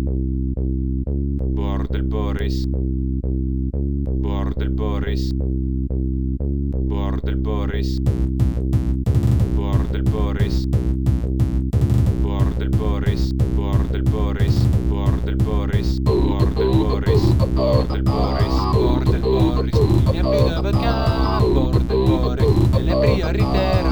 Bordel Boris. Bordel Boris. Bordel Boris. Bordel Boris. Bordel Boris. Bordel Boris. Bordel Boris. Bordel Boris. Bordel Boris. Bordel Boris. E a più da perché Bordel Boris. E le prioritarie